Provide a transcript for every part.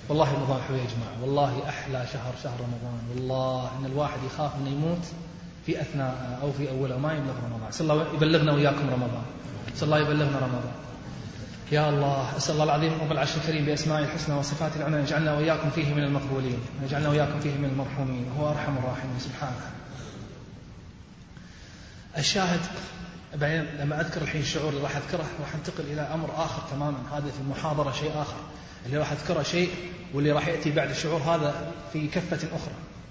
والله مضاحوا يا جماعة، والله أحلى شهر رمضان. والله إن الواحد يخاف أنه يموت في أثناء أو في أوله ما يبلغ رمضان. أسأل الله يبلغنا وإياكم رمضان، أسأل الله يبلغنا رمضان. يا الله، أسأل الله العظيم رب العرش الكريم بأسمائه الحسنى وصفاته العلى يجعلنا وإياكم فيه من المقبولين، ويجعلنا وإياكم فيه من المرحومين، وهو أرحم الراحمين سبحانه. الشاهد بعدين لما أذكر الحين الشعور اللي راح أذكره راح أنتقل إلى أمر آخر تماما. هذا في المحاضرة شيء آخر، اللي راح أذكره شيء، واللي راح يأتي بعد الشعور هذا في كفة أخرى.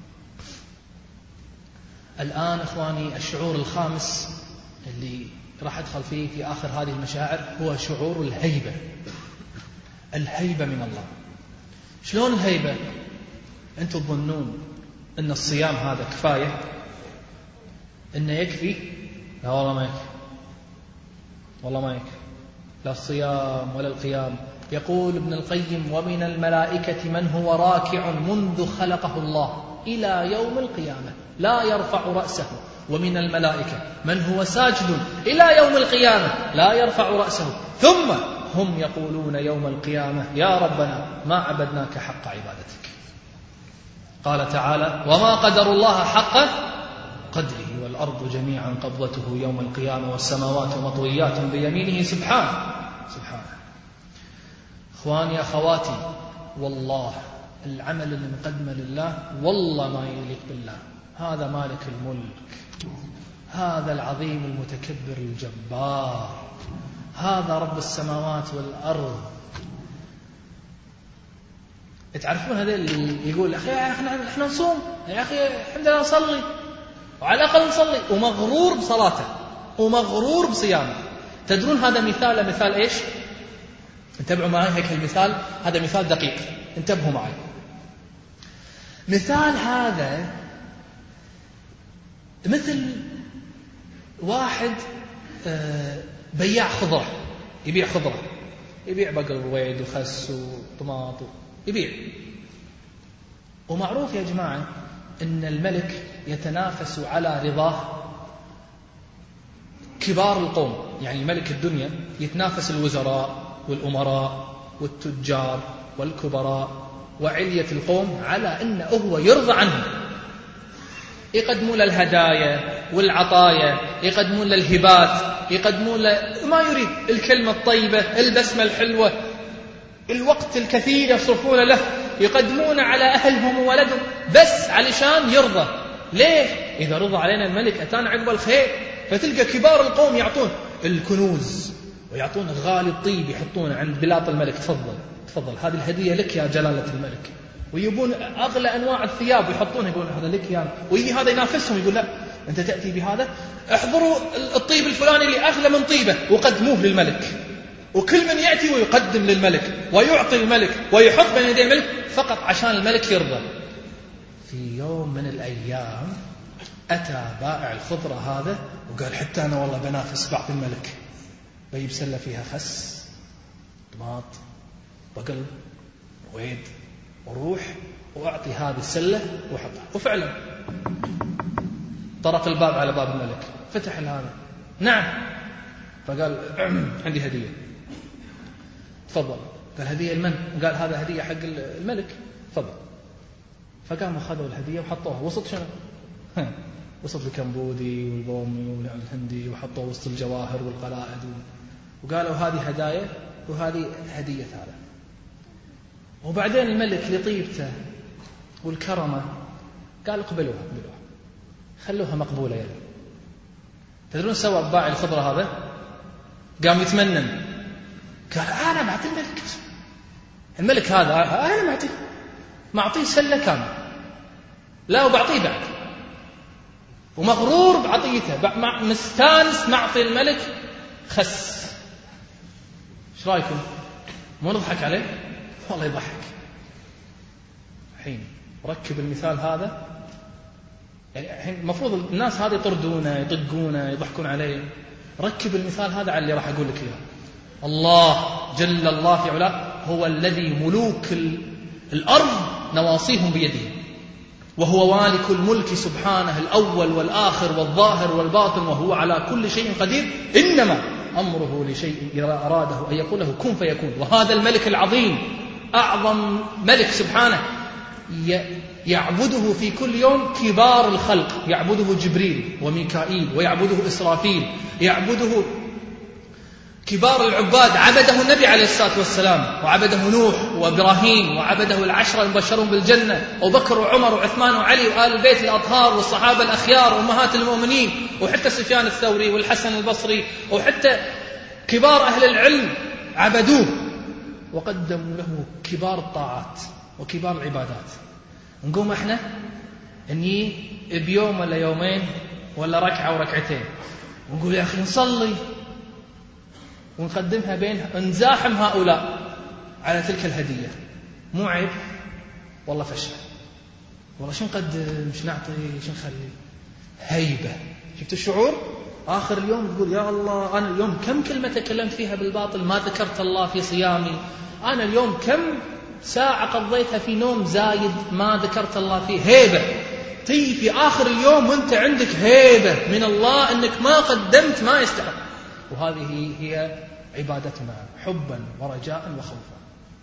الآن إخواني الشعور الخامس اللي راح أدخل فيه في آخر هذه المشاعر هو شعور الهيبة. الهيبة من الله. شلون الهيبة؟ أنتم تظنون أن الصيام هذا كفاية؟ أنه يكفي؟ لا والله ما يكفي، والله ما يكفي، لا الصيام ولا القيام. يقول ابن القيم: ومن الملائكة من هو راكع منذ خلقه الله إلى يوم القيامة لا يرفع رأسه، ومن الملائكة من هو ساجد إلى يوم القيامة لا يرفع رأسه، ثم هم يقولون يوم القيامة: يا ربنا ما عبدناك حق عبادتك. قال تعالى: وما قدر الله حق قدره والأرض جميعا قبضته يوم القيامة والسماوات مطويات بيمينه سبحانه. إخواني أخواتي، والله العمل اللي مقدمه لله والله ما يليق بالله. هذا مالك الملك، هذا العظيم المتكبر الجبار، هذا رب السماوات والأرض. تعرفون هذا اللي يقول: أخي احنا نصوم، يا أخي الحمد لله نصلي، وعلى الأقل نصلي، ومغرور بصلاته ومغرور بصيامه. تدرون هذا مثال إيش؟ انتبهوا معي هيك المثال، هذا مثال دقيق، انتبهوا معي. مثال هذا مثل واحد بياع خضرة، يبيع خضرة، يبيع بقل وويد وخس وطماط، يبيع. ومعروف يا جماعة أن الملك يتنافس على رضاه كبار القوم. يعني ملك الدنيا يتنافس الوزراء والأمراء والتجار والكبراء وعلية القوم على أنه هو يرضى عنهم. يقدمون له الهدايا والعطايا، يقدمون له الهبات، يقدمون له ما يريد، الكلمة الطيبة، البسمة الحلوة، الوقت الكثير يصرفون له، يقدمون على أهلهم وولدهم بس علشان يرضى. ليش؟ إذا رضى علينا الملك أتانا عقب الخير. فتلقى كبار القوم يعطون الكنوز ويعطون غالي الطيب، يحطونه عند بلاط الملك: تفضل هذه الهدية لك يا جلالة الملك. ويبون أغلى أنواع الثياب ويحطونه، يقول هذا لك يا. ويجي هذا ينافسهم يقول: لا أنت تأتي بهذا، احضروا الطيب الفلاني اللي أغلى من طيبه وقدموه للملك. وكل من يأتي ويقدم للملك ويعطي الملك ويحط بين يدي الملك فقط عشان الملك يرضى. في يوم من الأيام أتى بائع الخضرة هذا وقال: حتى أنا والله بنافس بعض الملك، بجيب سلة فيها خس، طماط، بقل، ويد، وروح، وأعطي هذه السلة وحطها. وفعلا طرق الباب على باب الملك، فتح هذا: نعم. فقال: عندي هدية. تفضل. قال: هدية لمن؟ قال: هذا هدية حق الملك، تفضل. فقاموا خذوا الهدية وحطوها وسط شنو؟ وسط الكمبودي والبومي والهندي، وحطوه وسط الجواهر والقلائد، وقالوا: هذه هدايا وهذه هدية هذا. وبعدين الملك لطيبته والكرمة قال: اقبلوها خلوها مقبولة يا. تدرون سوى بائع الخضرة هذا؟ قام يتمنن، قال: أنا معطي الملك هذا، أنا معطيه سلة كاملة، لا وبعطيه بعد، ومغرور بعطيته، مستانس معطي الملك خس. ايش رايكم؟ مو نضحك عليه؟ والله يضحك. الحين ركب المثال هذا، يعني الحين المفروض الناس هذه يطردونه يطقونه يضحكون عليه. ركب المثال هذا على اللي راح أقول لك إياه. الله جل الله في علاه هو الذي ملوك الأرض نواصيهم بيده، وهو مالك الملك سبحانه، الأول والآخر والظاهر والباطن، وهو على كل شيء قدير. إنما أمره لشيء إذا أراده أن يقول له كن فيكون. وهذا الملك العظيم أعظم ملك سبحانه يعبده في كل يوم كبار الخلق، يعبده جبريل وميكائيل ويعبده إسرافيل، يعبده كبار العباد. عبده النبي عليه الصلاة والسلام، وعبده نوح وإبراهيم، وعبده العشرة المبشرون بالجنة، أبو بكر وعمر وعثمان وعلي وآل البيت الأطهار والصحابة الأخيار وأمهات المؤمنين، وحتى سفيان الثوري والحسن البصري، وحتى كبار أهل العلم عبدوه وقدموا له كبار الطاعات وكبار العبادات. نقوم احنا اني بيوم ولا يومين ولا ركعة وركعتين ونقول يا أخي نصلي ونقدمها بين نزاحم هؤلاء على تلك الهدية. مو عيب؟ والله فشل. والله شو نقدم، شو نعطي، شو نخلي؟ هيبة. شفت الشعور؟ آخر اليوم تقول يا الله أنا اليوم كم كلمة تكلمت فيها بالباطل، ما ذكرت الله في صيامي. أنا اليوم كم ساعة قضيتها في نوم زايد ما ذكرت الله فيه. هيبة. تيجي في آخر اليوم وانت عندك هيبة من الله أنك ما قدمت ما يستحق. وهذه هي عبادتنا، حبا ورجاء وخوفا.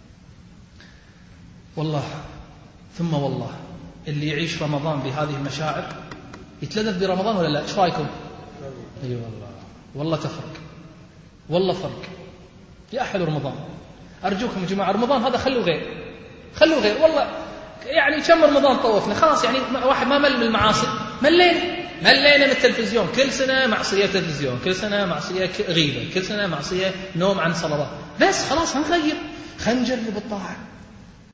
والله ثم والله اللي يعيش رمضان بهذه المشاعر يتلذذ برمضان ولا لا؟ ايش رايكم؟ اي والله والله تفرق، والله فرق. يا احلى رمضان. ارجوكم يا جماعه رمضان هذا خلوا غير والله. يعني كم رمضان طوفنا خلاص، يعني واحد ما مل من المعاصي. ملينا من التلفزيون، كل سنة معصية تلفزيون، كل سنة معصية غيبة، كل سنة معصية نوم عن صلوات. بس خلاص هنغير، خلينا نجرب الطاعة.